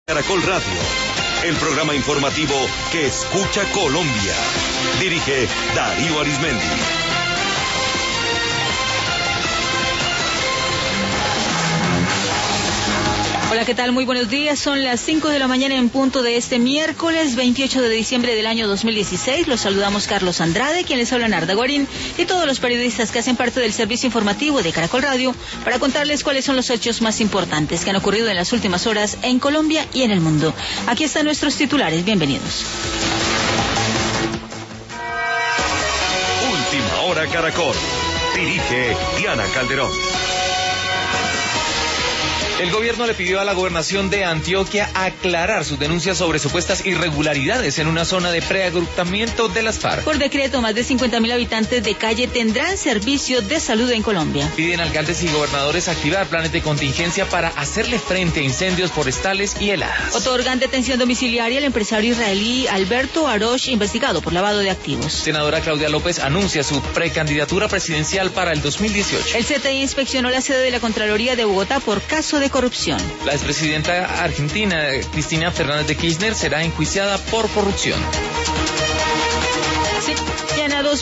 Caracol Radio, el programa informativo que escucha Colombia. Dirige Darío Arizmendi. Hola, ¿qué tal? Muy buenos días. Son las 5 de la mañana en punto de este miércoles 28 de diciembre del año 2016. Los saludamos Carlos Andrade, quien les habla Narda Guarín, y todos los periodistas que hacen parte del servicio informativo de Caracol Radio para contarles cuáles son los hechos más importantes que han ocurrido en las últimas horas en Colombia y en el mundo. Aquí están nuestros titulares. Bienvenidos. Última Hora Caracol. Dirige Diana Calderón. El gobierno le pidió a la gobernación de Antioquia aclarar sus denuncias sobre supuestas irregularidades en una zona de preagrupamiento de las FARC. Por decreto, más de 50.000 habitantes de calle tendrán servicio de salud en Colombia. Piden alcaldes y gobernadores activar planes de contingencia para hacerle frente a incendios forestales y heladas. Otorgan detención domiciliaria al empresario israelí Alberto Arosh, investigado por lavado de activos. Senadora Claudia López anuncia su precandidatura presidencial para el 2018. El CTI inspeccionó la sede de la Contraloría de Bogotá por caso de corrupción. La expresidenta argentina Cristina Fernández de Kirchner será enjuiciada por corrupción.